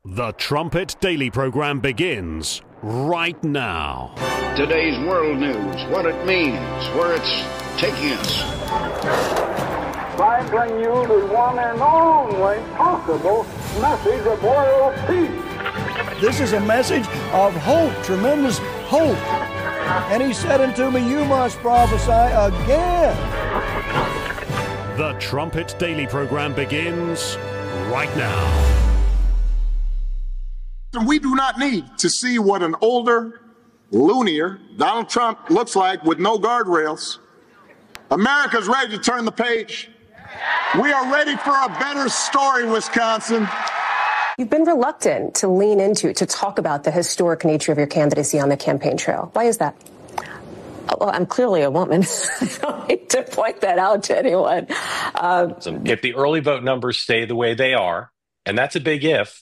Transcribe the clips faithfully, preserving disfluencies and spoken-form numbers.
The Trumpet Daily program begins right now. Today's world news, what it means, where it's taking us. I bring you the one and only possible message of world peace. This is a message of hope, tremendous hope. And he said unto me, you must prophesy again. The Trumpet Daily program begins right now. We do not need to see what an older, loonier Donald Trump looks like with no guardrails. America's ready to turn the page. We are ready for a better story, Wisconsin. You've been reluctant to lean into, to talk about the historic nature of your candidacy on the campaign trail. Why is that? Well, I'm clearly a woman. I don't need to point that out to anyone. Um, if the early vote numbers stay the way they are, and that's a big if,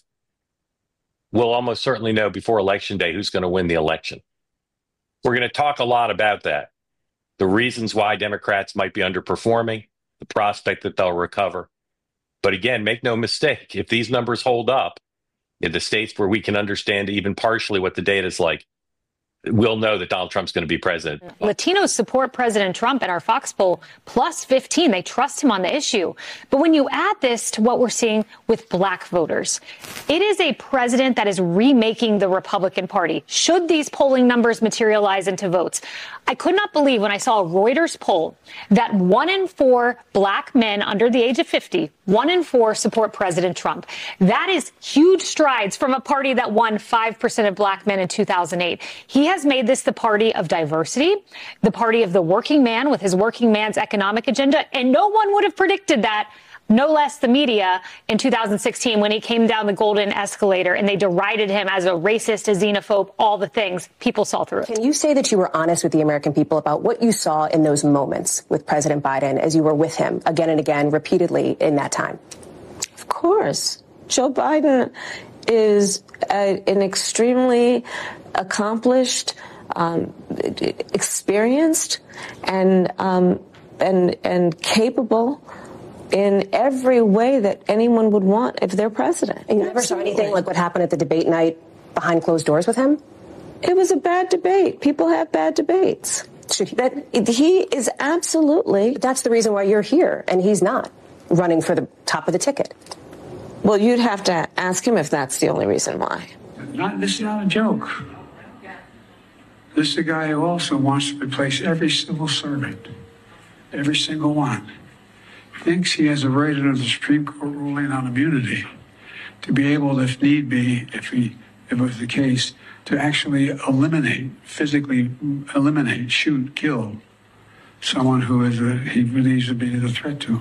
we'll almost certainly know before Election Day who's going to win the election. We're going to talk a lot about that. The reasons why Democrats might be underperforming, the prospect that they'll recover. But again, make no mistake, if these numbers hold up in the states where we can understand even partially what the data is like, we'll know that Donald Trump's going to be president. Latinos support President Trump at our Fox poll, plus fifteen. They trust him on the issue. But when you add this to what we're seeing with black voters, it is a president that is remaking the Republican Party. Should these polling numbers materialize into votes? I could not believe when I saw a Reuters poll that one in four black men under the age of fifty, one in four support President Trump. That is huge strides from a party that won five percent of black men in two thousand eight. He has made this the party of diversity, the party of the working man with his working man's economic agenda. And no one would have predicted that, no less the media, in two thousand sixteen when he came down the golden escalator and they derided him as a racist, a xenophobe, all the things. People saw through it. Can you say that you were honest with the American people about what you saw in those moments with President Biden as you were with him again and again, repeatedly in that time? Of course. Joe Biden is a, an extremely accomplished, um, experienced, and um, and and capable in every way that anyone would want if they're president. And you never saw anything like what happened at the debate night behind closed doors with him? It was a bad debate. People have bad debates. Should he? That he is absolutely. But that's the reason why you're here, and he's not running for the top of the ticket. Well, you'd have to ask him if that's the only reason why. Not, this is not a joke. This is a guy who also wants to replace every civil servant, every single one. Thinks he has a right under the Supreme Court ruling on immunity to be able, if need be, if he, if it was the case, to actually eliminate, physically eliminate, shoot, kill someone who is a, he believes to be a threat to.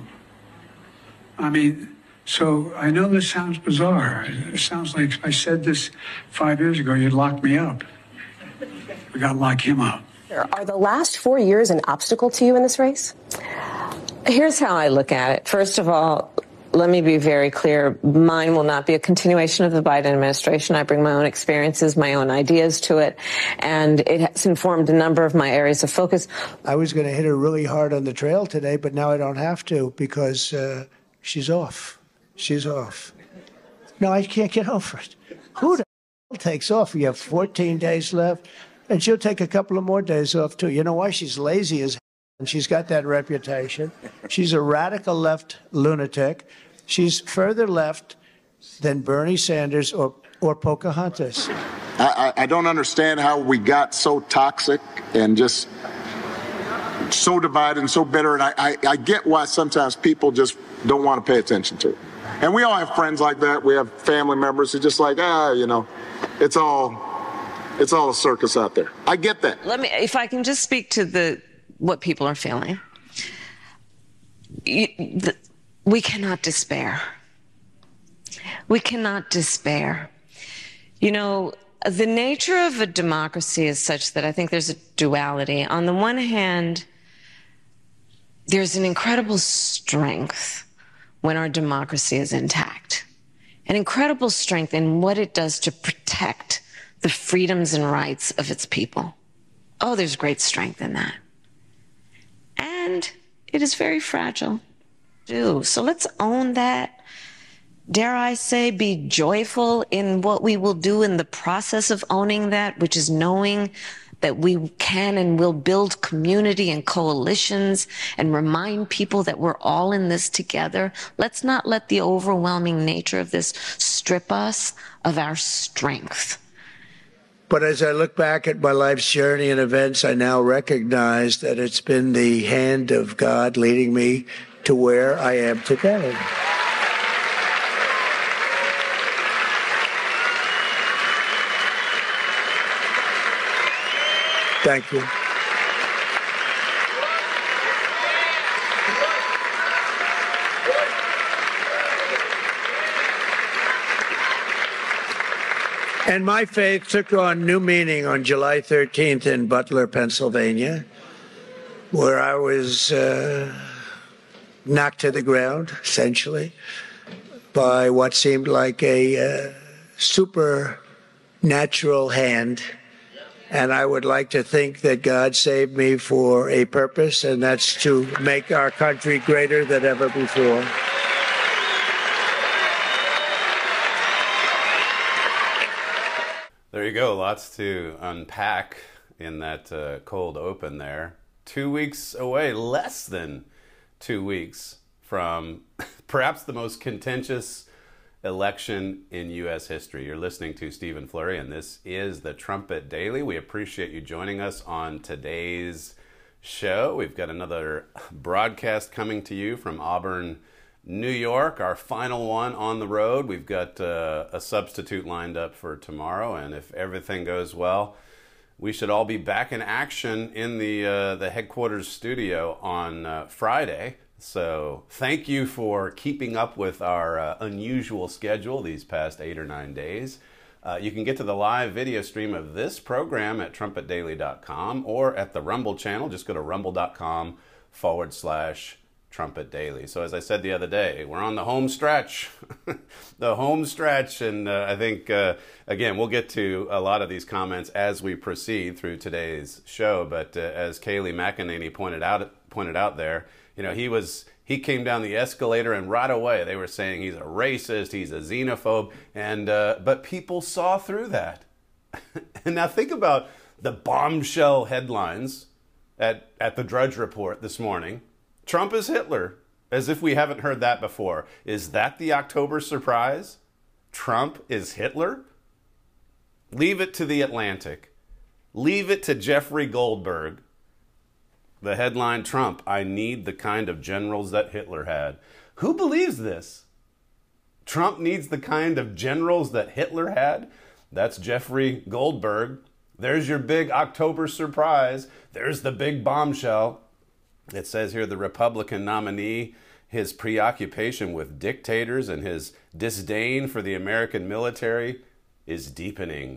I mean, so I know this sounds bizarre. It sounds like if I said this five years ago, you'd lock me up. We got to lock him up. Are the last four years an obstacle to you in this race? Here's how I look at it. First of all, let me be very clear. Mine will not be a continuation of the Biden administration. I bring my own experiences, my own ideas to it, and it has informed a number of my areas of focus. I was going to hit her really hard on the trail today, but now I don't have to because uh, she's off. She's off. No, I can't get over it. Who the hell takes off? You have fourteen days left, and she'll take a couple of more days off, too. You know why? She's lazy as hell, and she's got that reputation. She's a radical left lunatic. She's further left than Bernie Sanders or, or Pocahontas. I, I don't understand how we got so toxic and just so divided and so bitter. And I, I, I get why sometimes people just don't want to pay attention to it. And we all have friends like that. We have family members who just like, ah, you know, it's all, it's all a circus out there. I get that. Let me, if I can just speak to the what people are feeling. You, the, we cannot despair. We cannot despair. You know, the nature of a democracy is such that I think there's a duality. On the one hand, there's an incredible strength when our democracy is intact. An incredible strength in what it does to protect the freedoms and rights of its people. Oh, there's great strength in that. And it is very fragile, too. So let's own that dare I say, be joyful in what we will do in the process of owning that, which is knowing that we can and will build community and coalitions and remind people that we're all in this together. Let's not let the overwhelming nature of this strip us of our strength. But as I look back at my life's journey and events, I now recognize that it's been the hand of God leading me to where I am today. Thank you. And my faith took on new meaning on July thirteenth in Butler, Pennsylvania, where I was uh, knocked to the ground, essentially, by what seemed like a uh, supernatural hand. And I would like to think that God saved me for a purpose, and that's to make our country greater than ever before. There you go. Lots to unpack in that uh, cold open there. Two weeks away, less than two weeks from perhaps the most contentious election in U S history. You're listening to Stephen Flurry, and this is the Trumpet Daily. We appreciate you joining us on today's show. We've got another broadcast coming to you from Auburn, New York, our final one on the road. We've got uh, a substitute lined up for tomorrow, and if everything goes well, we should all be back in action in the uh, the headquarters studio on uh, Friday. So thank you for keeping up with our uh, unusual schedule these past eight or nine days. Uh, you can get to the live video stream of this program at trumpet daily dot com or at the Rumble channel. Just go to rumble.com forward slash Trumpet Daily. So as I said the other day, we're on the home stretch, the home stretch. And uh, I think, uh, again, we'll get to a lot of these comments as we proceed through today's show. But uh, as Kayleigh McEnany pointed out, pointed out there, you know, he was he came down the escalator and right away they were saying he's a racist, he's a xenophobe, and uh, but people saw through that. And now think about the bombshell headlines at at the Drudge Report this morning. Trump is Hitler, as if we haven't heard that before. Is that the October surprise? Trump is Hitler? Leave it to The Atlantic. Leave it to Jeffrey Goldberg. The headline, Trump, I need the kind of generals that Hitler had. Who believes this? Trump needs the kind of generals that Hitler had? That's Jeffrey Goldberg. There's your big October surprise. There's the big bombshell. It says here the Republican nominee, his preoccupation with dictators and his disdain for the American military is deepening.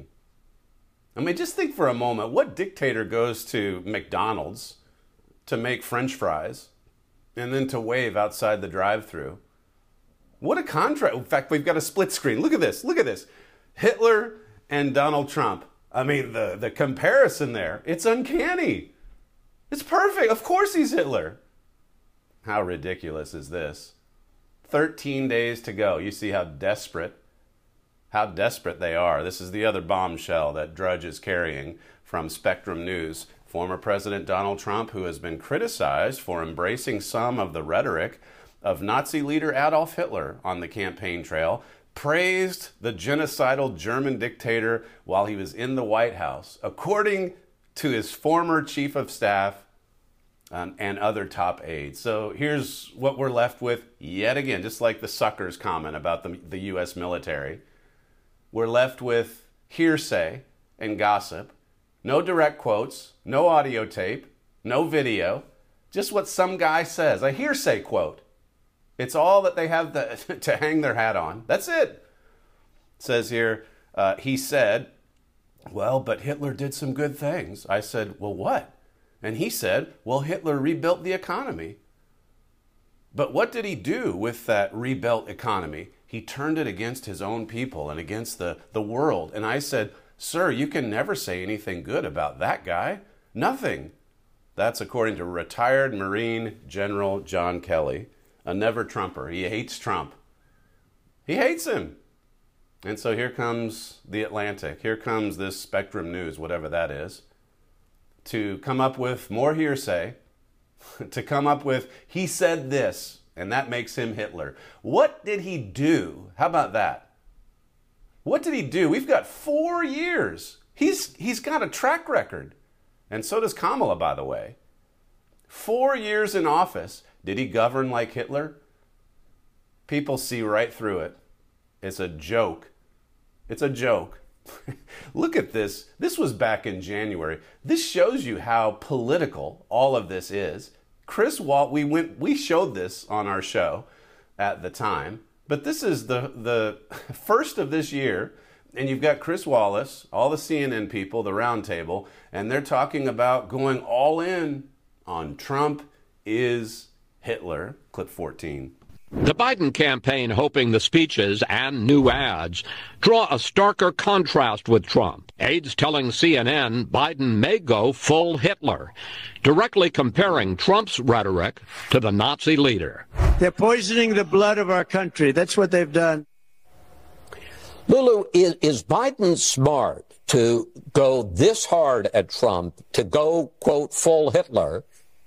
I mean, just think for a moment, what dictator goes to McDonald's to make French fries and then to wave outside the drive-thru? What a contrast. In fact, we've got a split screen. Look at this. Look at this. Hitler and Donald Trump. I mean, the, the comparison there, it's uncanny. It's perfect. Of course he's Hitler. How ridiculous is this? thirteen days to go. You see how desperate, how desperate they are. This is the other bombshell that Drudge is carrying from Spectrum News. Former President Donald Trump, who has been criticized for embracing some of the rhetoric of Nazi leader Adolf Hitler on the campaign trail, praised the genocidal German dictator while he was in the White House, according to his former chief of staff um, and other top aides. So here's what we're left with yet again, just like the suckers comment about the, the U S military. We're left with hearsay and gossip. No direct quotes, no audio tape, no video, just what some guy says, a hearsay quote. It's all that they have to, to hang their hat on. That's it. It says here, uh, he said, well, but Hitler did some good things. I said, well, what? And he said, well, Hitler rebuilt the economy. But what did he do with that rebuilt economy? He turned it against his own people and against the, the world. And I said, sir, you can never say anything good about that guy. Nothing. That's according to retired Marine General John Kelly, a never-Trumper. He hates Trump. He hates him. And so here comes The Atlantic. Here comes this Spectrum News, whatever that is, to come up with more hearsay, to come up with, he said this, and that makes him Hitler. What did he do? How about that? What did he do? We've got four years. He's he's got a track record. And so does Kamala, by the way. Four years in office. Did he govern like Hitler? People see right through it. It's a joke. It's a joke. Look at this. This was back in January. This shows you how political all of this is. Chris Walt, we went, we showed this on our show at the time, but this is the the first of this year, and you've got Chris Wallace, all the C N N people, the round table, and they're talking about going all in on Trump is Hitler. Clip fourteen. The Biden campaign hoping the speeches and new ads draw a starker contrast with Trump. Aides telling C N N Biden may go full Hitler, directly comparing Trump's rhetoric to the Nazi leader. They're poisoning the blood of our country. That's what they've done. Lulu, is, is Biden smart to go this hard at Trump, to go, quote, full Hitler,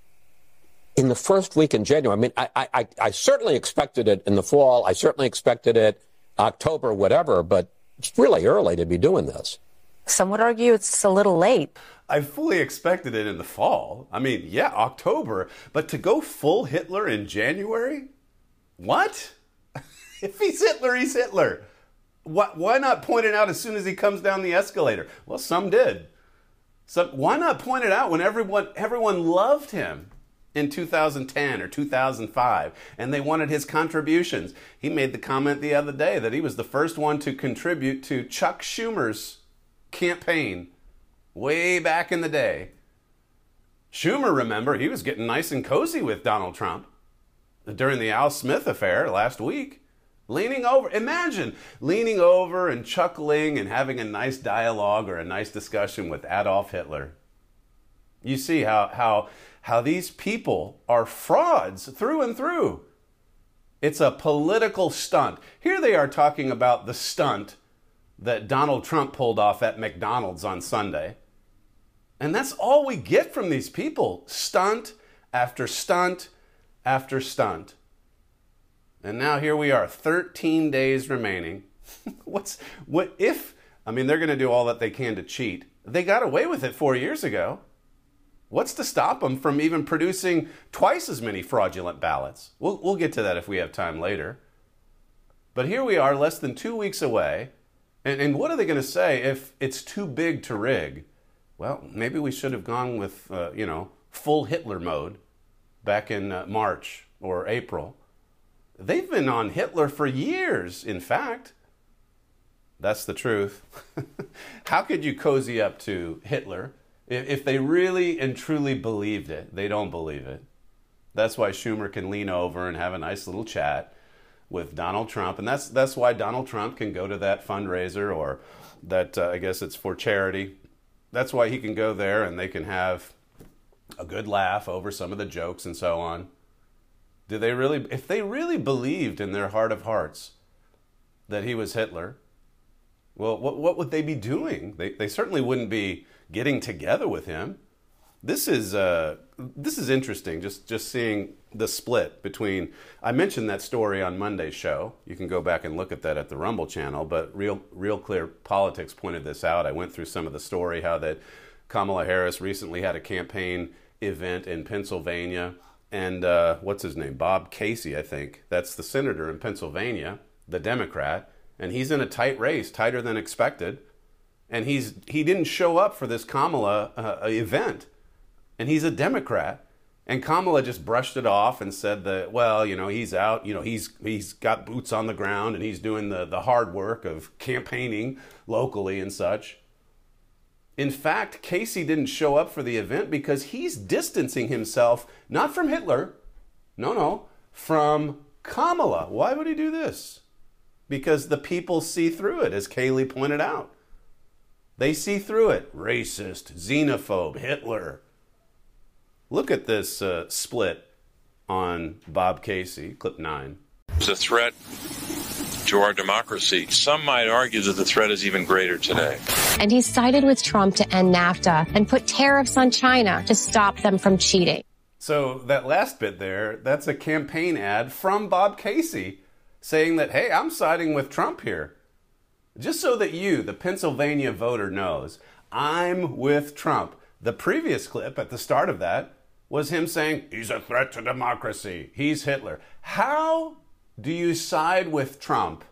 in the first week in January? I mean, I, I, I certainly expected it in the fall. I certainly expected it October, whatever, but it's really early to be doing this. Some would argue it's a little late. I fully expected it in the fall. I mean, yeah, October, but to go full Hitler in January? What? If he's Hitler, he's Hitler. Why, why not point it out as soon as he comes down the escalator? Well, some did. So why not point it out when everyone everyone loved him in two thousand ten or two thousand five, and they wanted his contributions? He made the comment the other day that he was the first one to contribute to Chuck Schumer's campaign way back in the day. Schumer, remember, he was getting nice and cozy with Donald Trump during the Al Smith affair last week. Leaning over, imagine leaning over and chuckling and having a nice dialogue or a nice discussion with Adolf Hitler. You see how how how these people are frauds through and through. It's a political stunt. Here they are talking about the stunt that Donald Trump pulled off at McDonald's on Sunday. And that's all we get from these people. Stunt after stunt after stunt. And now here we are, thirteen days remaining. What's what if, I mean, they're going to do all that they can to cheat. They got away with it four years ago. What's to stop them from even producing twice as many fraudulent ballots? We'll, we'll get to that if we have time later. But here we are, less than two weeks away. And, and what are they going to say if it's too big to rig? Well, maybe we should have gone with, uh, you know, full Hitler mode back in uh, March or April. They've been on Hitler for years, in fact. That's the truth. How could you cozy up to Hitler if they really and truly believed it? They don't believe it. That's why Schumer can lean over and have a nice little chat with Donald Trump. And that's that's why Donald Trump can go to that fundraiser, or that, uh, I guess it's for charity. That's why he can go there and they can have a good laugh over some of the jokes and so on. Do they really, if they really believed in their heart of hearts that he was Hitler, well, what what would they be doing? They they certainly wouldn't be getting together with him. This is uh this is interesting. Just just seeing the split between. I mentioned that story on Monday's show. You can go back and look at that at the Rumble channel. But Real Real Clear Politics pointed this out. I went through some of the story, how that Kamala Harris recently had a campaign event in Pennsylvania. And uh, what's his name? Bob Casey, I think. That's the senator in Pennsylvania, the Democrat. And he's in a tight race, tighter than expected. And he's he didn't show up for this Kamala uh, event. And he's a Democrat. And Kamala just brushed it off and said that, well, you know, he's out. You know, he's he's got boots on the ground and he's doing the, the hard work of campaigning locally and such. In fact, Casey didn't show up for the event because he's distancing himself, not from Hitler, no, no, from Kamala. Why would he do this? Because the people see through it, as Kayleigh pointed out. They see through it. Racist, xenophobe, Hitler. Look at this uh, split on Bob Casey, clip nine. It's a threat to our democracy. Some might argue that the threat is even greater today. And he sided with Trump to end NAFTA and put tariffs on China to stop them from cheating. So that last bit there, that's a campaign ad from Bob Casey saying that, hey, I'm siding with Trump here. Just so that you, the Pennsylvania voter, knows, I'm with Trump. The previous clip at the start of that was him saying, he's a threat to democracy. He's Hitler. How do you side with Trump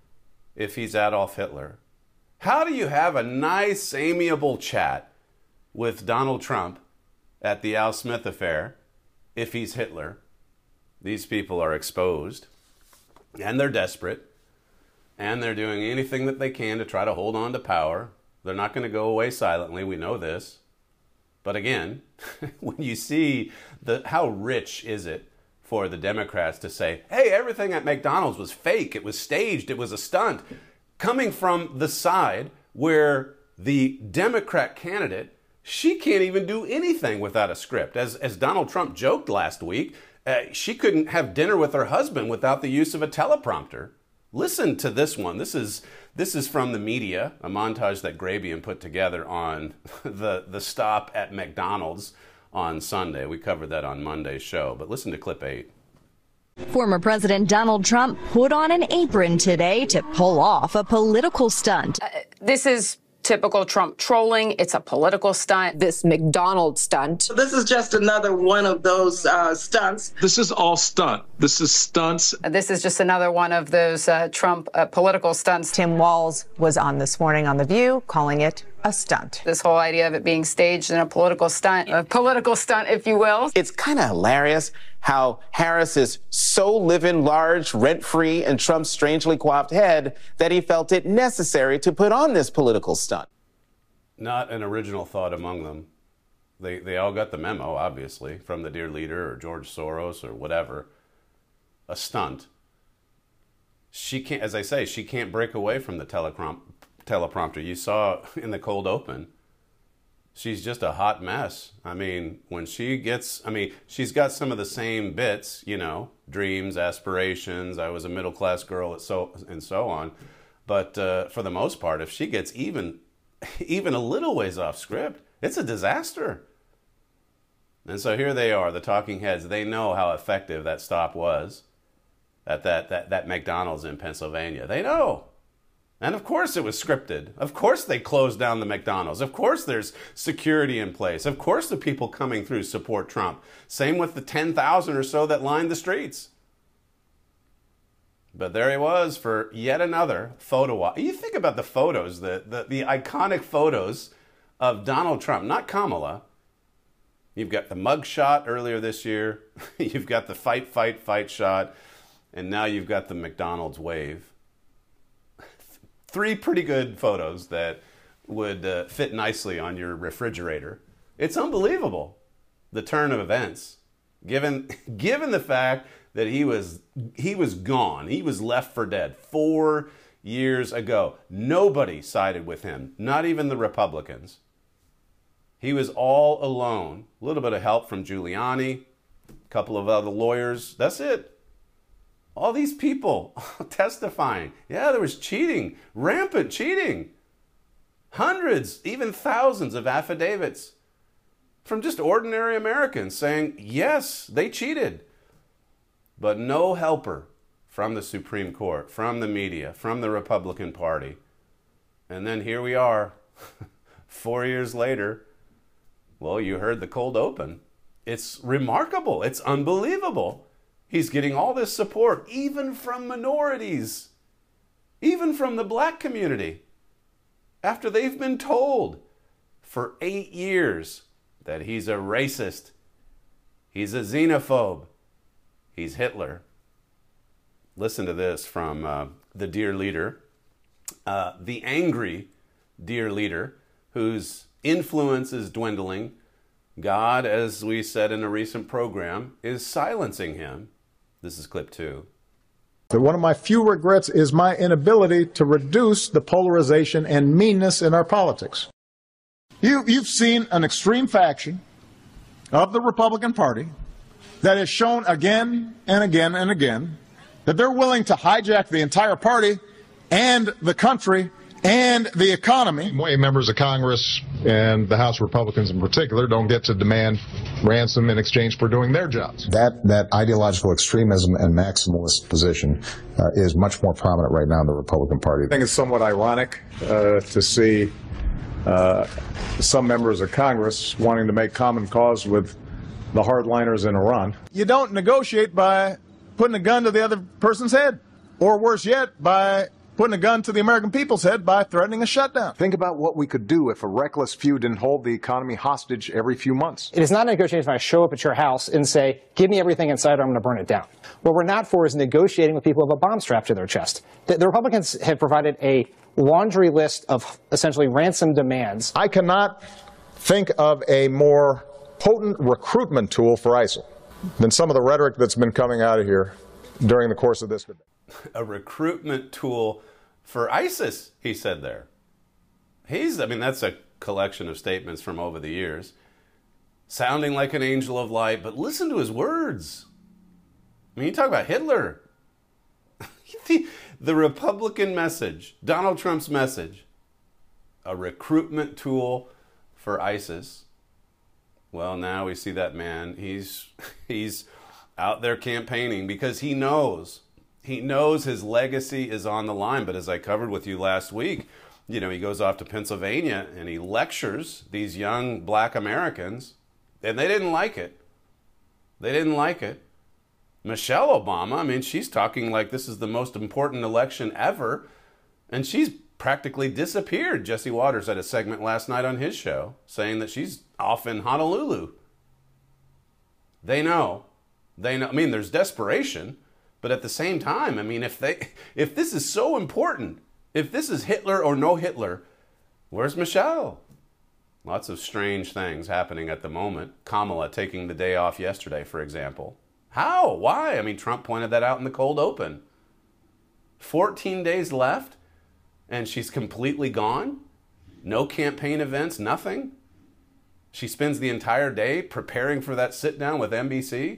if he's Adolf Hitler? How do you have a nice, amiable chat with Donald Trump at the Al Smith affair if he's Hitler? These people are exposed, and they're desperate, and they're doing anything that they can to try to hold on to power. They're not going to go away silently. We know this. But again, when you see the how rich is it for the Democrats to say, hey, everything at McDonald's was fake, it was staged, it was a stunt, coming from the side where the Democrat candidate, she can't even do anything without a script. As, as Donald Trump joked last week, uh, she couldn't have dinner with her husband without the use of a teleprompter. Listen to this one. This is this is from the media, a montage that Grabian put together on the, the stop at McDonald's on Sunday. We covered that on Monday's show, but listen to clip eight. Former President Donald Trump put on an apron today to pull off a political stunt. Uh, this is typical Trump trolling. It's a political stunt. This McDonald's stunt. This is just another one of those uh, stunts. This is all stunt. This is stunts. Uh, this is just another one of those uh, Trump uh, political stunts. Tim Walz was on this morning on The View calling it a stunt. This whole idea of it being staged in a political stunt, a political stunt, if you will. It's kind of hilarious how Harris is so living large, rent-free in Trump's strangely coiffed head that he felt it necessary to put on this political stunt. Not an original thought among them. They, they all got the memo, obviously, from the dear leader or George Soros or whatever. A stunt. She can't, as I say, she can't break away from the telecrom- teleprompter. You saw in the cold open. She's just a hot mess. I mean, when she gets, I mean, she's got some of the same bits, you know, dreams, aspirations, I was a middle-class girl, so, and so on. But uh, for the most part, if she gets even, even a little ways off script, it's a disaster. And so here they are, the talking heads. They know how effective that stop was at that, that, that McDonald's in Pennsylvania. They know. And of course it was scripted. Of course they closed down the McDonald's. Of course there's security in place. Of course the people coming through support Trump. Same with the ten thousand or so that lined the streets. But there he was for yet another photo op. You think about the photos, the, the, the iconic photos of Donald Trump, not Kamala. You've got the mug shot earlier this year. You've got the fight, fight, fight shot. And now you've got the McDonald's wave. Three pretty good photos that would uh, fit nicely on your refrigerator. It's unbelievable, the turn of events, given given the fact that he was he was gone, he was left for dead four years ago. Nobody sided with him, not even the Republicans. He was all alone. A little bit of help from Giuliani, a couple of other lawyers. That's it. All these people testifying. Yeah, there was cheating, rampant cheating. Hundreds, even thousands of affidavits from just ordinary Americans saying, yes, they cheated. But no helper from the Supreme Court, from the media, from the Republican Party. And then here we are, four years later. Well, you heard the cold open. It's remarkable. It's unbelievable. He's getting all this support, even from minorities, even from the black community, after they've been told for eight years that he's a racist, he's a xenophobe, he's Hitler. Listen to this from uh, the dear leader, uh, the angry dear leader, whose influence is dwindling. God, as we said in a recent program, is silencing him. This is clip two. One of my few regrets is my inability to reduce the polarization and meanness in our politics. You, you've seen an extreme faction of the Republican Party that has shown again and again and again that they're willing to hijack the entire party and the country and the economy. Way members of Congress and the House Republicans in particular don't get to demand ransom in exchange for doing their jobs. That that ideological extremism and maximalist position uh, is much more prominent right now in the Republican Party. I think it's somewhat ironic uh, to see uh, some members of Congress wanting to make common cause with the hardliners in Iran. You don't negotiate by putting a gun to the other person's head, or worse yet, by putting a gun to the American people's head by threatening a shutdown. Think about what we could do if a reckless few didn't hold the economy hostage every few months. It is not a negotiation if I show up at your house and say, give me everything inside or I'm going to burn it down. What we're not for is negotiating with people who have a bomb strapped to their chest. The, the Republicans have provided a laundry list of essentially ransom demands. I cannot think of a more potent recruitment tool for ISIL than some of the rhetoric that's been coming out of here during the course of this debate. A recruitment tool for ISIS, he said there. He's, I mean, that's a collection of statements from over the years, sounding like an angel of light, but listen to his words. I mean, you talk about Hitler. the, the Republican message, Donald Trump's message, a recruitment tool for ISIS. Well, now we see that man, he's he's out there campaigning because he knows He knows his legacy is on the line. But as I covered with you last week, you know, he goes off to Pennsylvania and he lectures these young black Americans, and they didn't like it. They didn't like it. Michelle Obama, I mean, she's talking like this is the most important election ever, and she's practically disappeared. Jesse Waters had a segment last night on his show saying that she's off in Honolulu. They know. They know. I mean, there's desperation. But at the same time, I mean, if they, if this is so important, if this is Hitler or no Hitler, where's Michelle? Lots of strange things happening at the moment. Kamala taking the day off yesterday, for example. How? Why? I mean, Trump pointed that out in the cold open. fourteen days left, and she's completely gone? No campaign events, nothing? She spends the entire day preparing for that sit-down with N B C?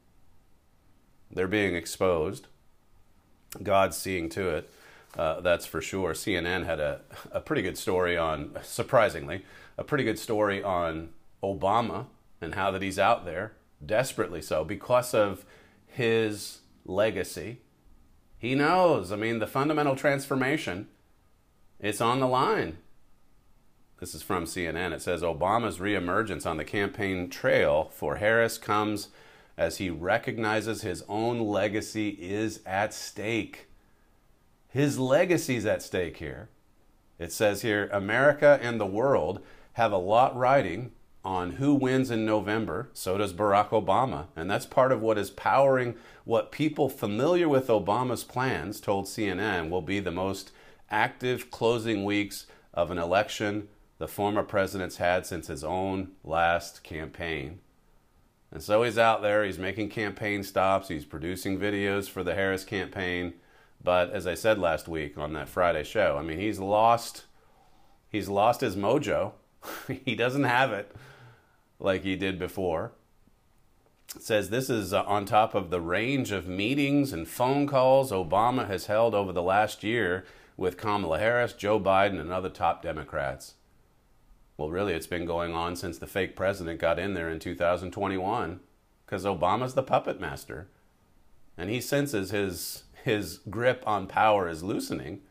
They're being exposed. God's seeing to it, uh, that's for sure. C N N had a, a pretty good story on, surprisingly, a pretty good story on Obama and how that he's out there, desperately so, because of his legacy. He knows, I mean, the fundamental transformation, it's on the line. This is from C N N. It says, Obama's reemergence on the campaign trail for Harris comes as he recognizes his own legacy is at stake. His legacy's at stake here. It says here, America and the world have a lot riding on who wins in November. So does Barack Obama. And that's part of what is powering what people familiar with Obama's plans told C N N will be the most active closing weeks of an election the former president's had since his own last campaign. And so he's out there, he's making campaign stops, he's producing videos for the Harris campaign. But as I said last week on that Friday show, I mean, he's lost, he's lost his mojo. He doesn't have it like he did before. It says this is uh, on top of the range of meetings and phone calls Obama has held over the last year with Kamala Harris, Joe Biden, and other top Democrats. Well, really, it's been going on since the fake president got in there in two thousand twenty-one, because Obama's the puppet master. And he senses his, his grip on power is loosening.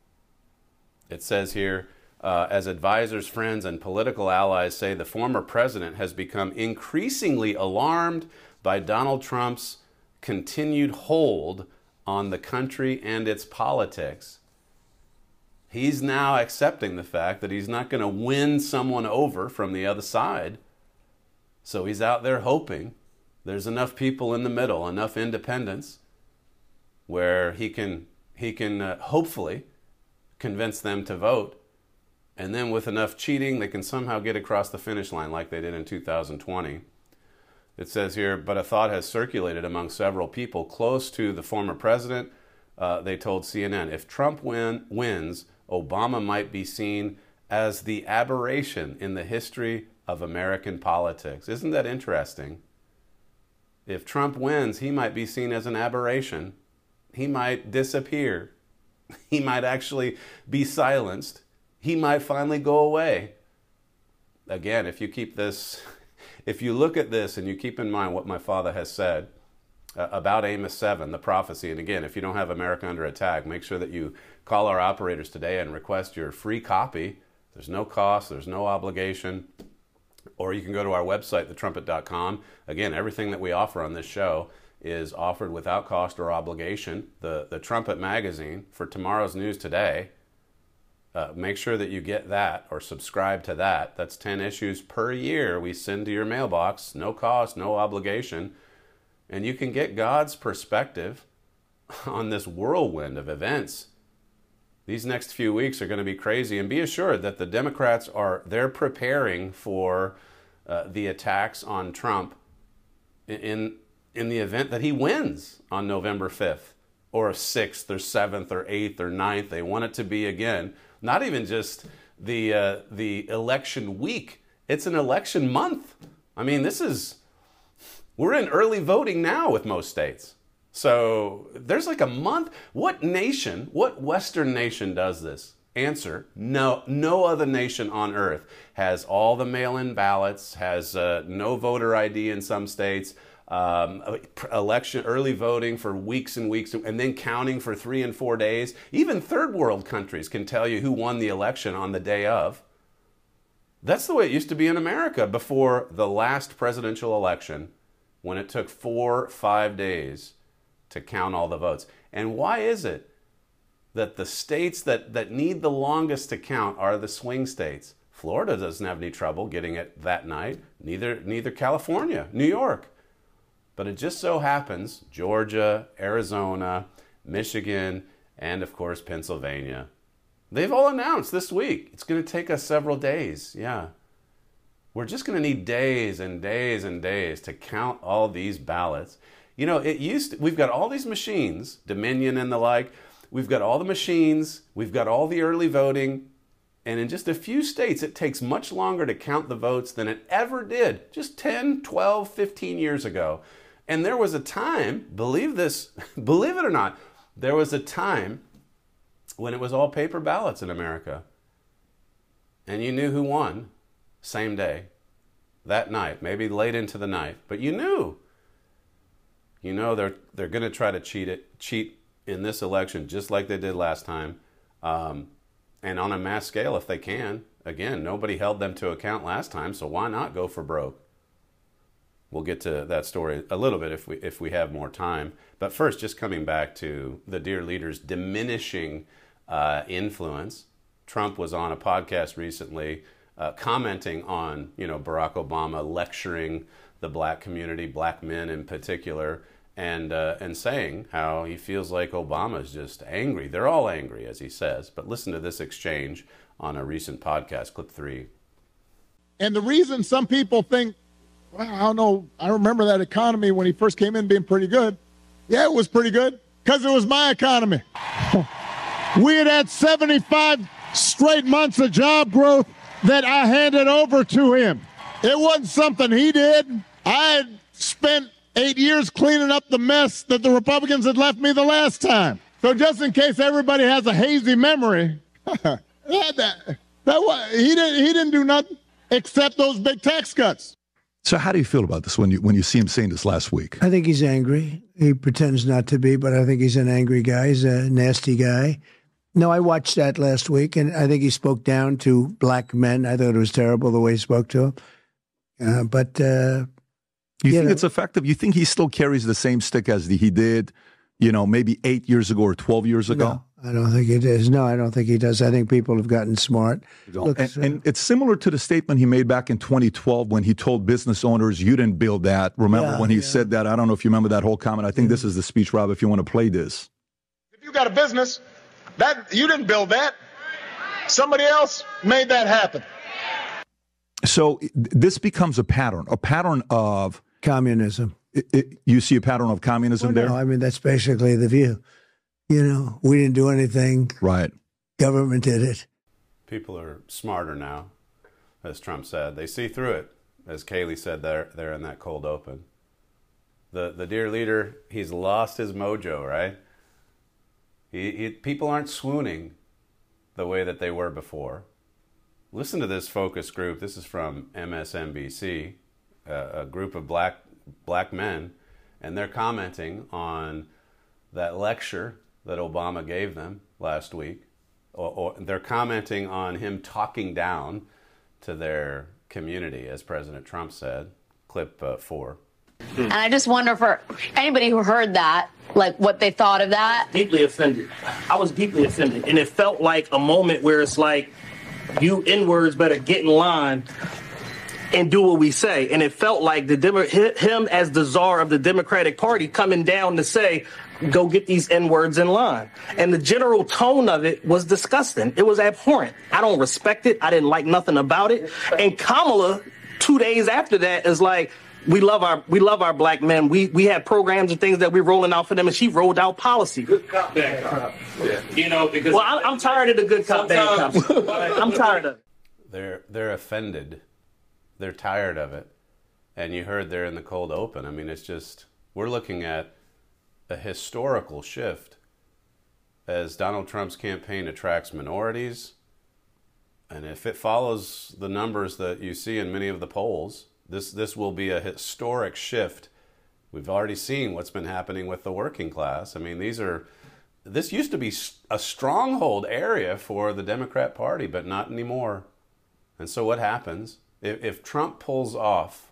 It says here, uh, as advisors, friends, and political allies say, the former president has become increasingly alarmed by Donald Trump's continued hold on the country and its politics. He's now accepting the fact that he's not going to win someone over from the other side. So he's out there hoping there's enough people in the middle, enough independents, where he can, he can uh, hopefully convince them to vote. And then with enough cheating, they can somehow get across the finish line like they did in two thousand twenty. It says here, but a thought has circulated among several people close to the former president. Uh, they told C N N, if Trump win, wins, Obama might be seen as the aberration in the history of American politics. Isn't that interesting? If Trump wins, he might be seen as an aberration he might disappear. He might actually be silenced. He might finally go away. Again, if you keep this, if you look at this and you keep in mind what my father has said uh, about Amos seven, the prophecy, and again, if you don't have America Under Attack, make sure that you call our operators today and request your free copy. There's no cost, there's no obligation. Or you can go to our website, the trumpet dot com. Again, everything that we offer on this show is offered without cost or obligation. The, the Trumpet magazine for tomorrow's news today, uh, make sure that you get that or subscribe to that. That's ten issues per year we send to your mailbox. No cost, no obligation. And you can get God's perspective on this whirlwind of events. These next few weeks are going to be crazy, and be assured that the Democrats are, they're preparing for uh, the attacks on Trump in, in the event that he wins on November fifth or sixth or seventh or eighth or ninth. They want it to be, again, not even just the, uh, the election week. It's an election month. I mean, this is, we're in early voting now with most states. So there's like a month. What nation, what Western nation does this? Answer, no, no other nation on earth has all the mail-in ballots, has uh, no voter I D in some states, um, election, early voting for weeks and weeks, and then counting for three and four days. Even third world countries can tell you who won the election on the day of. That's the way it used to be in America before the last presidential election, when it took four, five days to count all the votes. And why is it that the states that, that need the longest to count are the swing states? Florida doesn't have any trouble getting it that night, neither, neither California, New York. But it just so happens Georgia, Arizona, Michigan, and of course Pennsylvania. They've all announced this week. It's going to take us several days, yeah. We're just going to need days and days and days to count all these ballots. You know, it used to, we've got all these machines, Dominion and the like. We've got all the machines. We've got all the early voting. And in just a few states, it takes much longer to count the votes than it ever did just ten, twelve, fifteen years ago. And there was a time, believe this, believe it or not, there was a time when it was all paper ballots in America. And you knew who won same day, that night, maybe late into the night, but you knew. You know they're they're going to try to cheat it, cheat in this election just like they did last time, um, and on a mass scale if they can. Again, nobody held them to account last time, so why not go for broke? We'll get to that story a little bit if we if we have more time. But first, just coming back to the dear leader's diminishing uh, influence. Trump was on a podcast recently uh, commenting on you know Barack Obama lecturing the black community, black men in particular, and uh, and saying how he feels like Obama's just angry. They're all angry, as he says. But listen to this exchange on a recent podcast, clip three. And the reason some people think, well, I don't know, I remember that economy when he first came in being pretty good. Yeah, it was pretty good, because it was my economy. We had had seventy-five straight months of job growth that I handed over to him. It wasn't something he did. I had spent eight years cleaning up the mess that the Republicans had left me the last time. So just in case everybody has a hazy memory, that, that, that was, he, didn't, he didn't do nothing except those big tax cuts. So how do you feel about this when you when you see him saying this last week? I think he's angry. He pretends not to be, but I think he's an angry guy. He's a nasty guy. No, I watched that last week, and I think he spoke down to black men. I thought it was terrible the way he spoke to them. Uh, but uh, you, you think know, it's effective? You think he still carries the same stick as the, he did, you know, maybe eight years ago or twelve years ago? No, I don't think it is. No, I don't think he does. I think people have gotten smart. Look, and, and it's similar to the statement he made back in twenty twelve when he told business owners, you didn't build that. Remember yeah, when he yeah. said that? I don't know if you remember that whole comment. I think yeah. this is the speech, Rob, if you want to play this. If you got a business, that you didn't build that. Somebody else made that happen. So this becomes a pattern, a pattern of communism. It, it, you see a pattern of communism well, there? No, I mean, that's basically the view. You know, we didn't do anything. Right. Government did it. People are smarter now, as Trump said. They see through it, as Kayleigh said there, there in that cold open. The, the dear leader, he's lost his mojo, right? He, he, people aren't swooning the way that they were before. Listen to this focus group. This is from M S N B C, a, a group of black black men, and they're commenting on that lecture that Obama gave them last week. Or, or they're commenting on him talking down to their community, as President Trump said. Clip uh, four. And I just wonder for anybody who heard that, like what they thought of that. Deeply offended. I was deeply offended. And it felt like a moment where it's like, you N-words better get in line and do what we say. And it felt like the Demo- him as the czar of the Democratic Party coming down to say, go get these N-words in line. And the general tone of it was disgusting. It was abhorrent. I don't respect it. I didn't like nothing about it. And Kamala, two days after that, is like, we love our we love our black men. We we have programs and things that we're rolling out for them, and she rolled out policy. Good cop, bad cop. Yeah. You know, because well, I, I'm tired of the good cop, bad cop. I'm tired of it. They're they're offended. They're tired of it. And you heard they're in the cold open. I mean, it's just, we're looking at a historical shift as Donald Trump's campaign attracts minorities. And if it follows the numbers that you see in many of the polls, This this will be a historic shift. We've already seen what's been happening with the working class. I mean, these are this used to be a stronghold area for the Democrat Party, but not anymore. And so what happens if, if Trump pulls off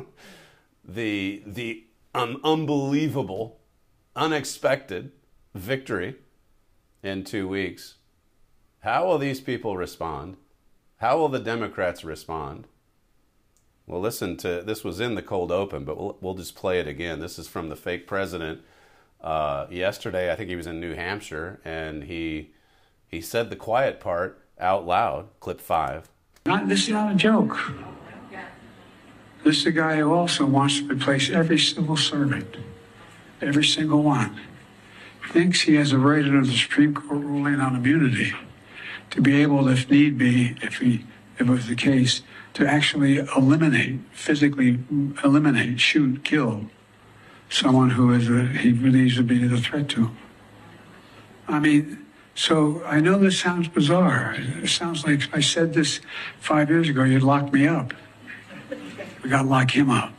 the the um, unbelievable, unexpected victory in two weeks? How will these people respond? How will the Democrats respond? Well, listen to, this was in the cold open, but we'll, we'll just play it again. This is from the fake president uh, yesterday. I think he was in New Hampshire, and he he said the quiet part out loud. Clip five. Not, this is not a joke. This is a guy who also wants to replace every civil servant, every single one. Thinks he has a right under the Supreme Court ruling on immunity to be able, if need be, if he if it was the case, to actually eliminate, physically eliminate, shoot, kill someone who is a, he believes to be a threat to him. I mean, so I know this sounds bizarre. It sounds like if I said this five years ago, you'd lock me up. We got to lock him up.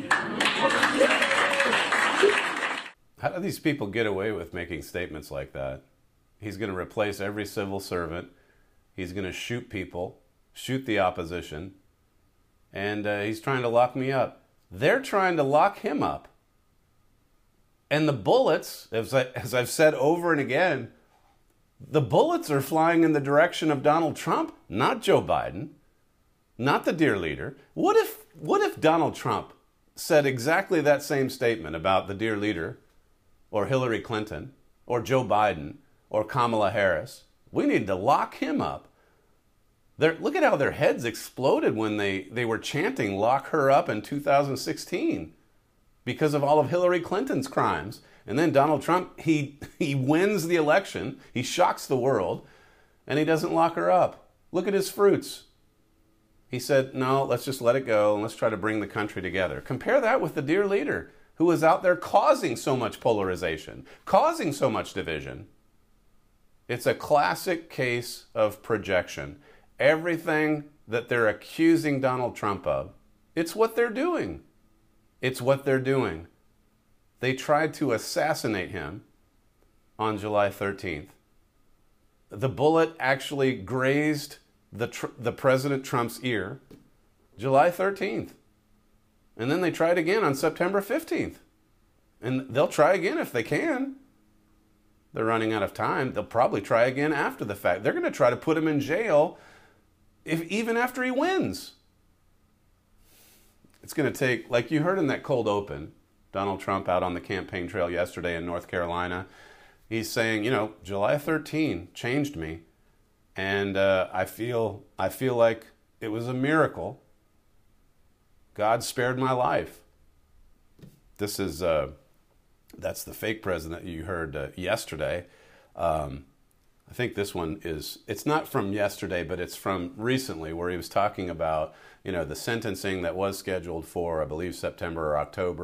How do these people get away with making statements like that? He's going to replace every civil servant. He's going to shoot people, shoot the opposition. And uh, he's trying to lock me up. They're trying to lock him up. And the bullets, as, I, as I've said over and again, the bullets are flying in the direction of Donald Trump, not Joe Biden, not the dear leader. What if, what if Donald Trump said exactly that same statement about the dear leader, or Hillary Clinton, or Joe Biden, or Kamala Harris? We need to lock him up. They're, look at how their heads exploded when they, they were chanting "lock her up" in two thousand sixteen because of all of Hillary Clinton's crimes. And then Donald Trump, he, he wins the election, he shocks the world, and he doesn't lock her up. Look at his fruits. He said, no, let's just let it go and let's try to bring the country together. Compare that with the dear leader who was out there causing so much polarization, causing so much division. It's a classic case of projection. Everything that they're accusing Donald Trump of, it's what they're doing. It's what they're doing. They tried to assassinate him on July thirteenth. The bullet actually grazed the, tr- the President Trump's ear July thirteenth. And then they tried again on September fifteenth. And they'll try again if they can. They're running out of time. They'll probably try again after the fact. They're going to try to put him in jail if, even after he wins. It's going to take, like you heard in that cold open, Donald Trump out on the campaign trail yesterday in North Carolina, he's saying, you know, July thirteenth changed me. And uh, I feel I feel like it was a miracle. God spared my life. This is, uh, that's the fake president you heard uh, yesterday. Um, I think this one is, it's not from yesterday, but it's from recently where he was talking about, you know, the sentencing that was scheduled for, I believe, September or October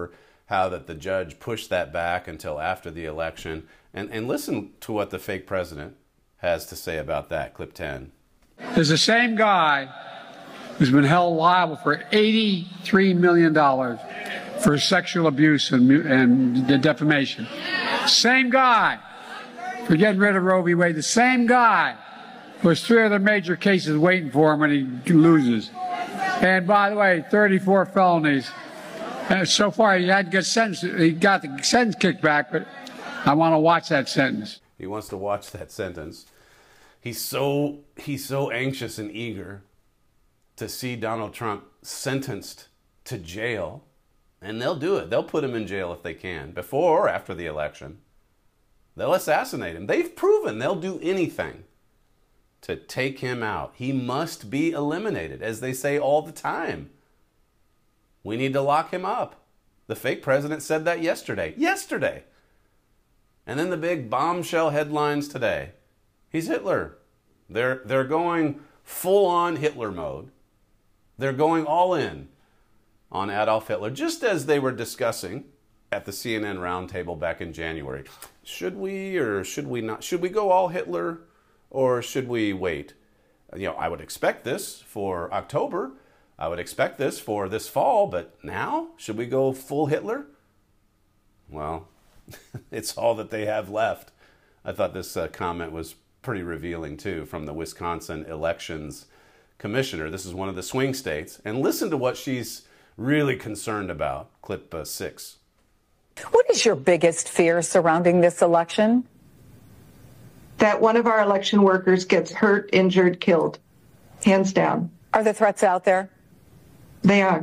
how that the judge pushed that back until after the election. And, and listen to what the fake president has to say about that. Clip ten. There's the same guy who's been held liable for eighty-three million dollars for sexual abuse and, and defamation. Same guy for getting rid of Roe v. Wade. The same guy who has three other major cases waiting for him when he loses. And by the way, thirty-four felonies. And so far, he hadn't got sentenced. He got the sentence kicked back, but I want to watch that sentence. He wants to watch that sentence. He's so he's so anxious and eager to see Donald Trump sentenced to jail, and they'll do it. They'll put him in jail if they can, before or after the election. They'll assassinate him. They've proven they'll do anything to take him out. He must be eliminated, as they say all the time. We need to lock him up. The fake president said that yesterday. Yesterday! And then the big bombshell headlines today. He's Hitler. They're, they're going full-on Hitler mode. They're going all in on Adolf Hitler, just as they were discussing at the C N N roundtable back in January. Should we or should we not? Should we go all Hitler or should we wait? You know, I would expect this for October. I would expect this for this fall, but now, should we go full Hitler? Well, it's all that they have left. I thought this uh, comment was pretty revealing, too, from the Wisconsin elections commissioner. This is one of the swing states. And listen to what she's really concerned about. Clip uh, six. What is your biggest fear surrounding this election? That one of our election workers gets hurt, injured, killed. Hands down. Are the threats out there? They are.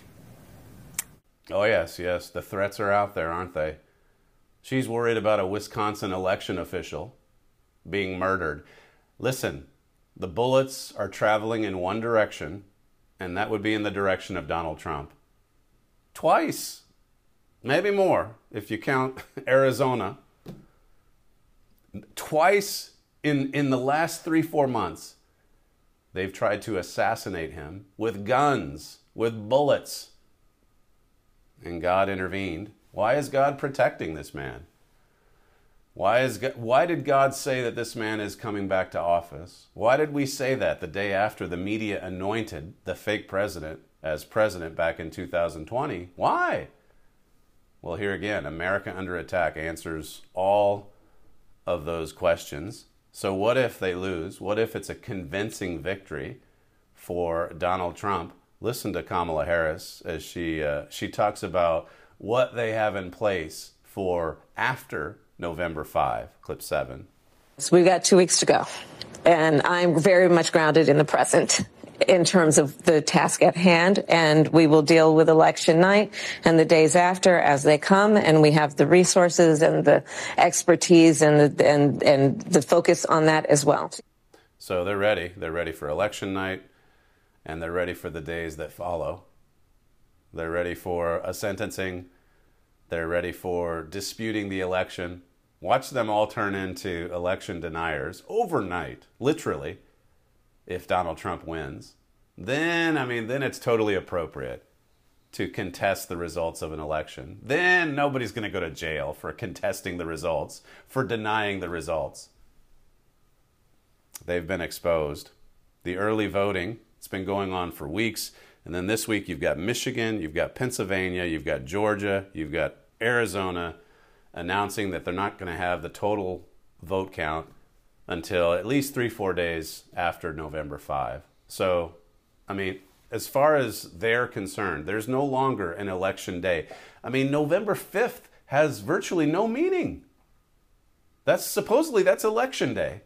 Oh, yes, yes. The threats are out there, aren't they? She's worried about a Wisconsin election official being murdered. Listen, the bullets are traveling in one direction, and that would be in the direction of Donald Trump. Twice, maybe more, if you count Arizona. Twice in, in the last three, four months, they've tried to assassinate him with guns, with bullets. And God intervened. Why is God protecting this man? Why is God, why did God say that this man is coming back to office? Why did we say that the day after the media anointed the fake president as president back in two thousand twenty? Why? Well, here again, America Under Attack answers all of those questions. So what if they lose? What if it's a convincing victory for Donald Trump? Listen to Kamala Harris as she uh, she talks about what they have in place for after November fifth. Clip seven. So we've got two weeks to go, and I'm very much grounded in the present in terms of the task at hand, and we will deal with election night and the days after as they come, and we have the resources and the expertise and the, and and the focus on that as well. So they're ready. They're ready for election night, and they're ready for the days that follow. They're ready for a sentencing. They're ready for disputing the election. Watch them all turn into election deniers overnight, literally, if Donald Trump wins. Then, I mean, then it's totally appropriate to contest the results of an election. Then nobody's going to go to jail for contesting the results, for denying the results. They've been exposed. The early voting, it's been going on for weeks. And then this week you've got Michigan, you've got Pennsylvania, you've got Georgia, you've got Arizona announcing that they're not going to have the total vote count until at least three, four days after November fifth. So, I mean, as far as they're concerned, there's no longer an election day. I mean, November fifth has virtually no meaning. That's supposedly that's election day.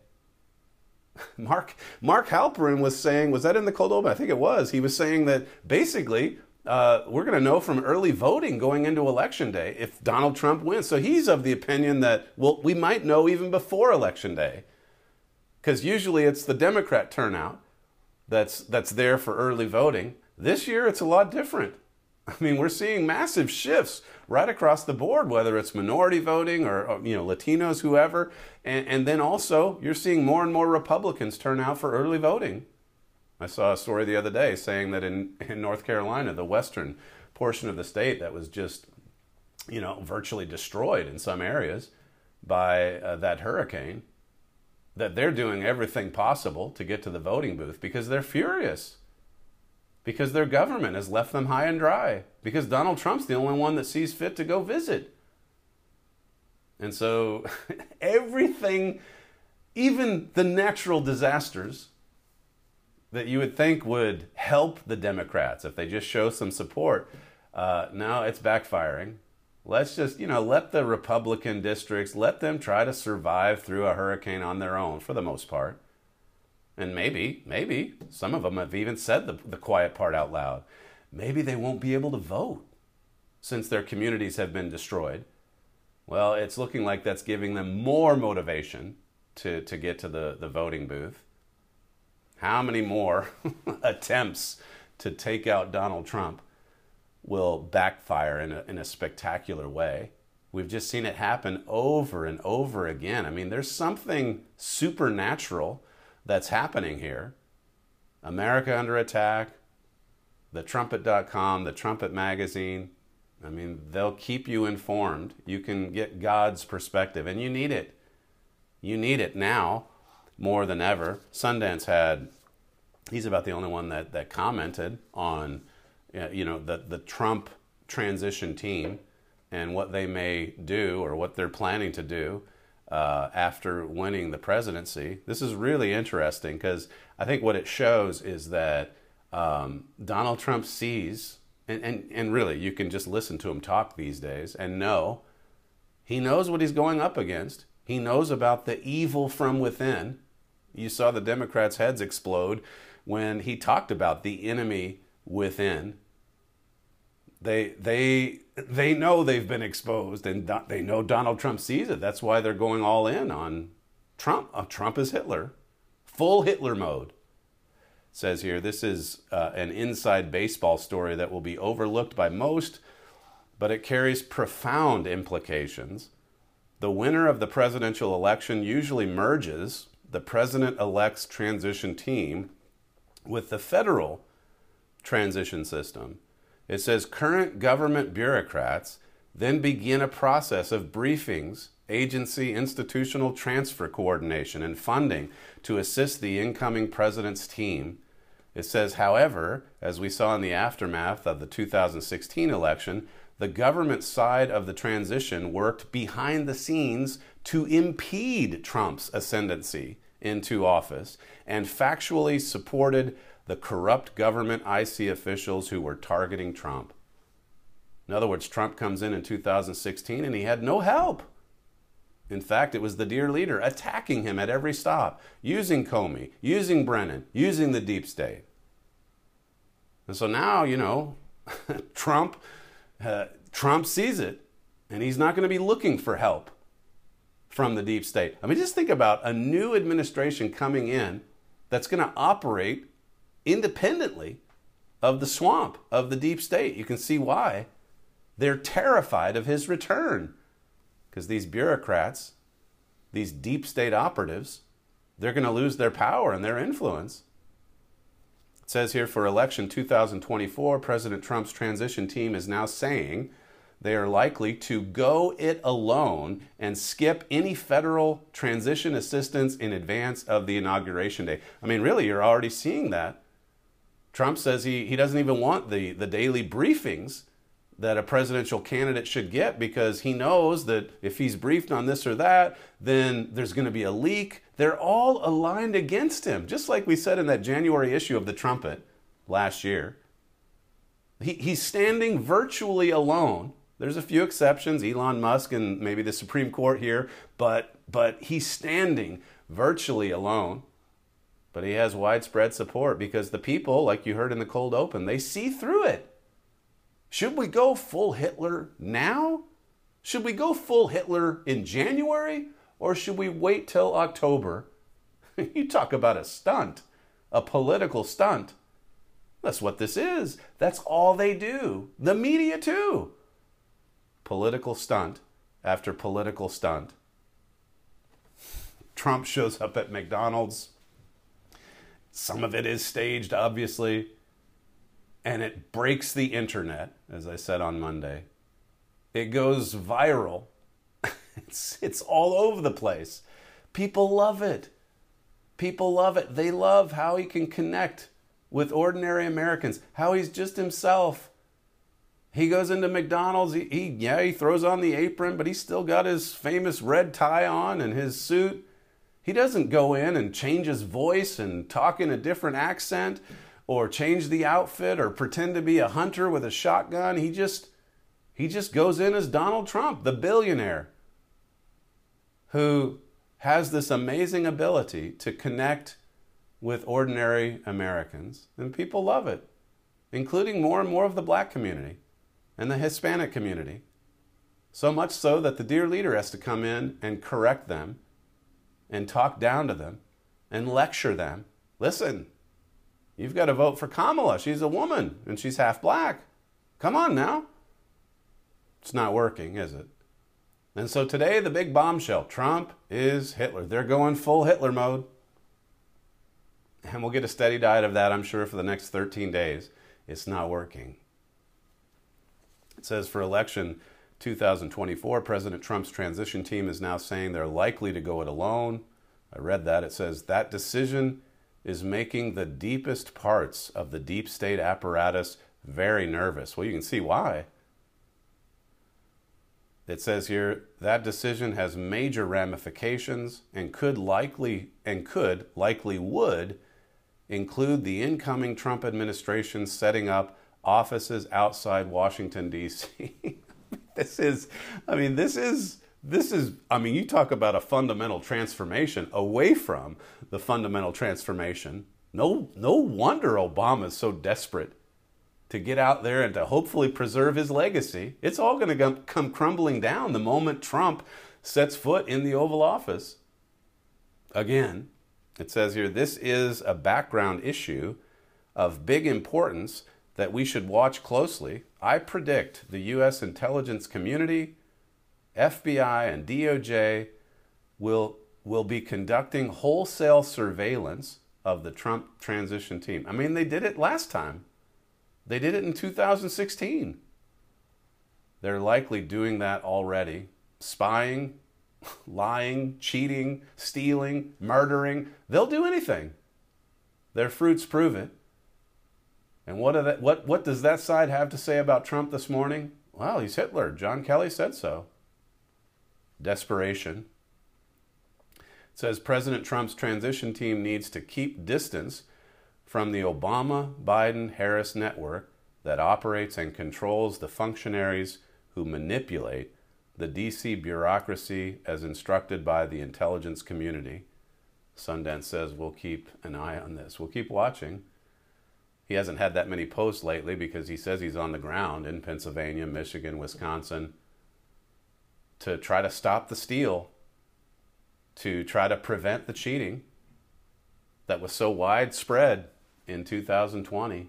Mark Mark Halperin was saying, was that in the cold open? I think it was. He was saying that basically uh, we're going to know from early voting going into election day if Donald Trump wins. So he's of the opinion that, well, we might know even before election day, because usually it's the Democrat turnout that's that's there for early voting. This year it's a lot different. I mean, we're seeing massive shifts right across the board, whether it's minority voting or, or you know, Latinos, whoever. And, and then also you're seeing more and more Republicans turn out for early voting. I saw a story the other day saying that in, in North Carolina, the western portion of the state that was just you know, virtually destroyed in some areas by uh, that hurricane, that they're doing everything possible to get to the voting booth because they're furious. Because their government has left them high and dry. Because Donald Trump's the only one that sees fit to go visit. And so everything, even the natural disasters that you would think would help the Democrats if they just show some support, uh, now it's backfiring. Let's just, you know, let the Republican districts, let them try to survive through a hurricane on their own for the most part. And maybe, maybe, some of them have even said the, the quiet part out loud. Maybe they won't be able to vote since their communities have been destroyed. Well, it's looking like that's giving them more motivation to, to get to the, the voting booth. How many more attempts to take out Donald Trump will backfire in a, in a spectacular way? We've just seen it happen over and over again. I mean, there's something supernatural that's happening here. America Under Attack, the trumpet dot com, the Trumpet Magazine. I mean, they'll keep you informed. You can get God's perspective, and you need it. You need it now more than ever. Sundance had, he's about the only one that, that commented on, you know, the, the Trump transition team and what they may do or what they're planning to do uh, after winning the presidency. This is really interesting because I think what it shows is that um, Donald Trump sees, and, and, and really you can just listen to him talk these days and know, he knows what he's going up against. He knows about the evil from within. You saw the Democrats' heads explode when he talked about the enemy within. They they they know they've been exposed, and they know Donald Trump sees it. That's why they're going all in on Trump. Uh, Trump is Hitler, full Hitler mode. It says here, this is uh, an inside baseball story that will be overlooked by most, but it carries profound implications. The winner of the presidential election usually merges the president-elect's transition team with the federal transition system. It says current government bureaucrats then begin a process of briefings, agency institutional transfer coordination, and funding to assist the incoming president's team. It says, however, as we saw in the aftermath of the two thousand sixteen election, the government side of the transition worked behind the scenes to impede Trump's ascendancy into office and factually supported the corrupt government I C officials who were targeting Trump. In other words, Trump comes in in two thousand sixteen and he had no help. In fact, it was the dear leader attacking him at every stop, using Comey, using Brennan, using the deep state. And so now, you know, Trump, uh, Trump sees it, and he's not going to be looking for help from the deep state. I mean, just think about a new administration coming in that's going to operate independently of the swamp, of the deep state. You can see why they're terrified of his return. Because these bureaucrats, these deep state operatives, they're going to lose their power and their influence. It says here, for election two thousand twenty-four, President Trump's transition team is now saying they are likely to go it alone and skip any federal transition assistance in advance of the inauguration day. I mean, really, you're already seeing that. Trump says he, he doesn't even want the, the daily briefings that a presidential candidate should get because he knows that if he's briefed on this or that, then there's going to be a leak. They're all aligned against him, just like we said in that January issue of the Trumpet last year. He, he's standing virtually alone. There's a few exceptions, Elon Musk and maybe the Supreme Court here, but, but he's standing virtually alone. But he has widespread support because the people, like you heard in the cold open, they see through it. Should we go full Hitler now? Should we go full Hitler in January? Or should we wait till October? You talk about a stunt, a political stunt. That's what this is. That's all they do. The media too. Political stunt after political stunt. Trump shows up at McDonald's. Some of it is staged, obviously. And it breaks the internet, as I said on Monday. It goes viral. It's, it's all over the place. People love it. People love it. They love how he can connect with ordinary Americans, how he's just himself. He goes into McDonald's, he, he yeah, he throws on the apron, but he's still got his famous red tie on and his suit. He doesn't go in and change his voice and talk in a different accent or change the outfit or pretend to be a hunter with a shotgun. He just he just goes in as Donald Trump, the billionaire, who has this amazing ability to connect with ordinary Americans. And people love it, including more and more of the black community and the Hispanic community. So much so that the dear leader has to come in and correct them and talk down to them and lecture them. Listen, you've got to vote for Kamala. She's a woman and she's half black. Come on now. It's not working, is it? And so today, the big bombshell, Trump is Hitler. They're going full Hitler mode. And we'll get a steady diet of that, I'm sure, for the next thirteen days. It's not working. It says for election two thousand twenty-four, President Trump's transition team is now saying they're likely to go it alone. I read that. It says that decision is making the deepest parts of the deep state apparatus very nervous. Well, you can see why. It says here that decision has major ramifications and could likely and could likely would include the incoming Trump administration setting up offices outside Washington, D C This is, I mean, this is, this is, I mean, you talk about a fundamental transformation away from the fundamental transformation. No, no wonder Obama is so desperate to get out there and to hopefully preserve his legacy. It's all going to come crumbling down the moment Trump sets foot in the Oval Office. Again, it says here, this is a background issue of big importance that we should watch closely. I predict the U S intelligence community, F B I, and D O J will, will be conducting wholesale surveillance of the Trump transition team. I mean, they did it last time. They did it in two thousand sixteen. They're likely doing that already. Spying, lying, cheating, stealing, murdering. They'll do anything. Their fruits prove it. And what, are that, what, what does that side have to say about Trump this morning? Well, he's Hitler. John Kelly said so. Desperation. It says President Trump's transition team needs to keep distance from the Obama, Biden, Harris network that operates and controls the functionaries who manipulate the D C bureaucracy as instructed by the intelligence community. Sundance says we'll keep an eye on this. We'll keep watching. He hasn't had that many posts lately because he says he's on the ground in Pennsylvania, Michigan, Wisconsin to try to stop the steal, to try to prevent the cheating that was so widespread in two thousand twenty.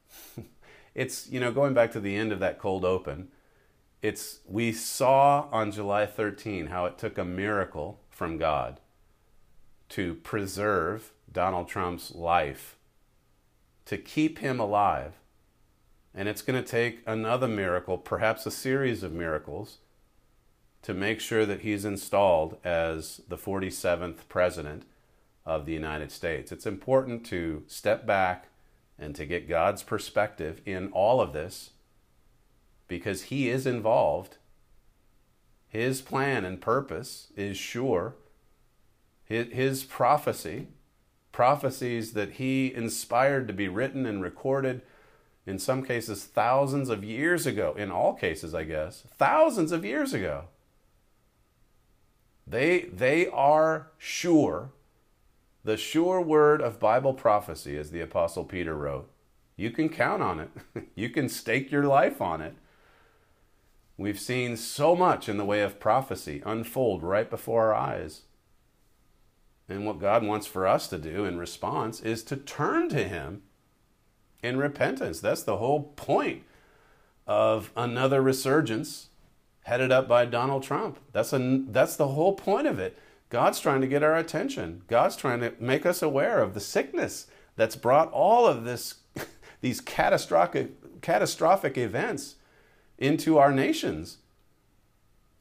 It's, you know, going back to the end of that cold open, it's, we saw on July thirteenth how it took a miracle from God to preserve Donald Trump's life, to keep him alive. And it's going to take another miracle, perhaps a series of miracles, to make sure that he's installed as the forty-seventh president of the United States. It's important to step back and to get God's perspective in all of this because he is involved. His plan and purpose is sure. His, his prophecy, prophecies that he inspired to be written and recorded, in some cases thousands of years ago, in all cases, I guess, thousands of years ago. They, they are sure. The sure word of Bible prophecy, as the Apostle Peter wrote. You can count on it. You can stake your life on it. We've seen so much in the way of prophecy unfold right before our eyes. And what God wants for us to do in response is to turn to him in repentance. That's the whole point of another resurgence headed up by Donald Trump. That's, a, that's the whole point of it. God's trying to get our attention. God's trying to make us aware of the sickness that's brought all of this, these catastrophic, catastrophic events into our nations.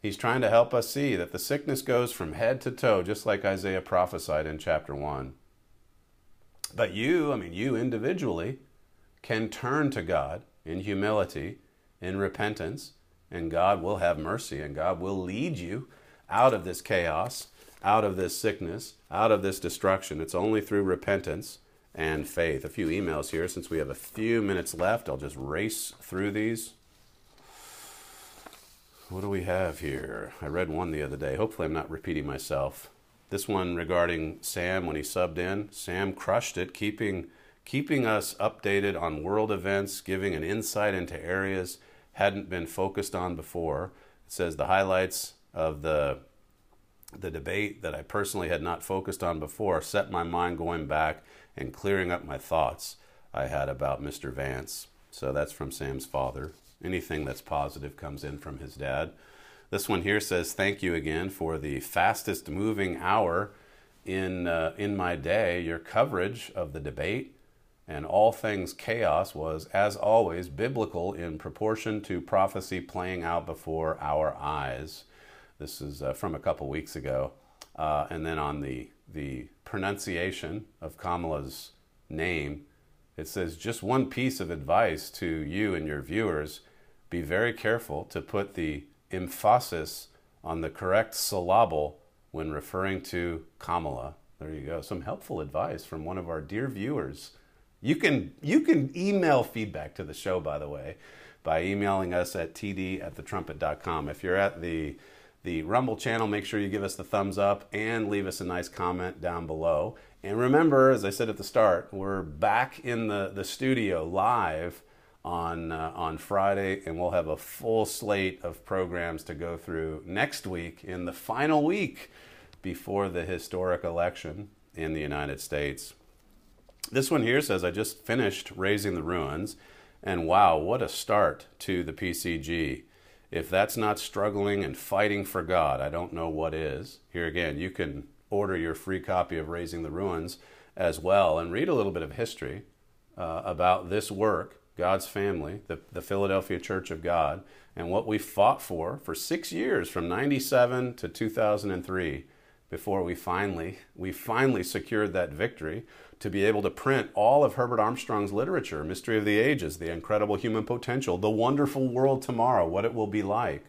He's trying to help us see that the sickness goes from head to toe, just like Isaiah prophesied in chapter one. But you, I mean, you individually can turn to God in humility, in repentance, and God will have mercy, and God will lead you out of this chaos, out of this sickness, out of this destruction. It's only through repentance and faith. A few emails here. Since we have a few minutes left, I'll just race through these. What do we have here? I read one the other day. Hopefully I'm not repeating myself. This one regarding Sam when he subbed in. Sam crushed it, keeping keeping us updated on world events, giving an insight into areas hadn't been focused on before. It says the highlights of the the debate that I personally had not focused on before set my mind going back and clearing up my thoughts I had about Mister Vance. So that's from Sam's father. Anything that's positive comes in from his dad. This one here says, thank you again for the fastest moving hour in uh, in my day. Your coverage of the debate and all things chaos was, as always, biblical in proportion to prophecy playing out before our eyes. This is uh, from a couple weeks ago. Uh, and then on the, the pronunciation of Kamala's name, it says, just one piece of advice to you and your viewers. Be very careful to put the emphasis on the correct syllable when referring to Kamala. There you go. Some helpful advice from one of our dear viewers. You can you can email feedback to the show, by the way, by emailing us at t d at the trumpet dot com. If you're at the the Rumble channel, make sure you give us the thumbs up and leave us a nice comment down below. And remember, as I said at the start, we're back in the, the studio live on uh, on Friday, and we'll have a full slate of programs to go through next week in the final week before the historic election in the United States. This one here says, I just finished Raising the Ruins, and wow, what a start to the P C G. If that's not struggling and fighting for God, I don't know what is. Here again, you can order your free copy of Raising the Ruins as well and read a little bit of history uh, about this work, God's family, the, the Philadelphia Church of God, and what we fought for for six years from ninety-seven to two thousand three before we finally, we finally secured that victory to be able to print all of Herbert Armstrong's literature, Mystery of the Ages, The Incredible Human Potential, The Wonderful World Tomorrow, What It Will Be Like.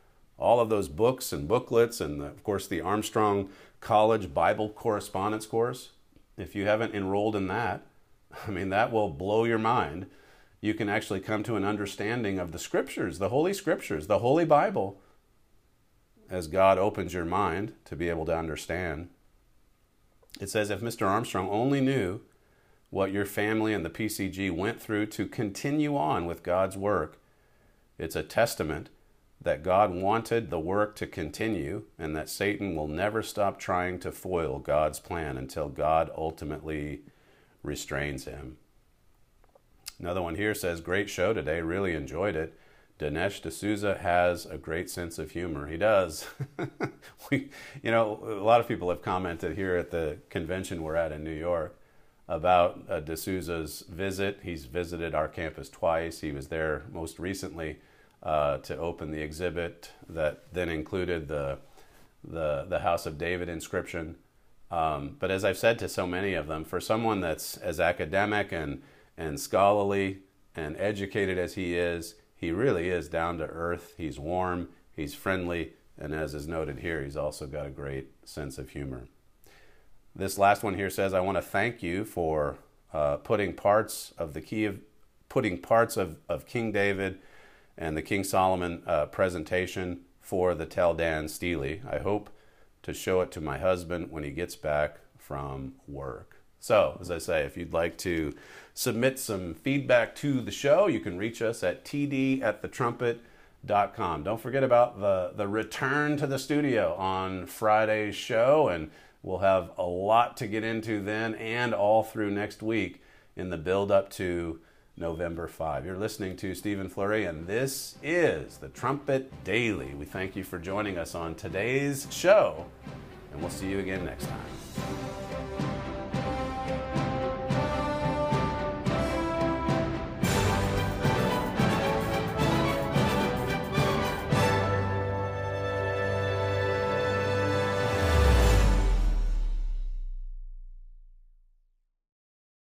All of those books and booklets, and of course the Armstrong College Bible Correspondence Course. If you haven't enrolled in that, I mean, that will blow your mind. You can actually come to an understanding of the Scriptures, the Holy Scriptures, the Holy Bible, as God opens your mind to be able to understand. It says, if Mister Armstrong only knew what your family and the P C G went through to continue on with God's work, it's a testament that God wanted the work to continue and that Satan will never stop trying to foil God's plan until God ultimately restrains him. Another one here says, great show today, really enjoyed it. Dinesh D'Souza has a great sense of humor. He does. we, you know, a lot of people have commented here at the convention we're at in New York about uh, D'Souza's visit. He's visited our campus twice. He was there most recently uh, to open the exhibit that then included the the, the House of David inscription. Um, but as I've said to so many of them, for someone that's as academic and, and scholarly and educated as he is, he really is down to earth. He's warm, he's friendly, and as is noted here, he's also got a great sense of humor. This last one here says, I want to thank you for uh, putting parts of the key of putting parts of, of King David and the King Solomon uh, presentation for the Tel Dan Stele. I hope to show it to my husband when he gets back from work. So, as I say, if you'd like to submit some feedback to the show, you can reach us at t d at the trumpet dot com. Don't forget about the, the return to the studio on Friday's show, and we'll have a lot to get into then and all through next week in the build-up to November fifth. You're listening to Stephen Flurry, and this is the Trumpet Daily. We thank you for joining us on today's show, and we'll see you again next time.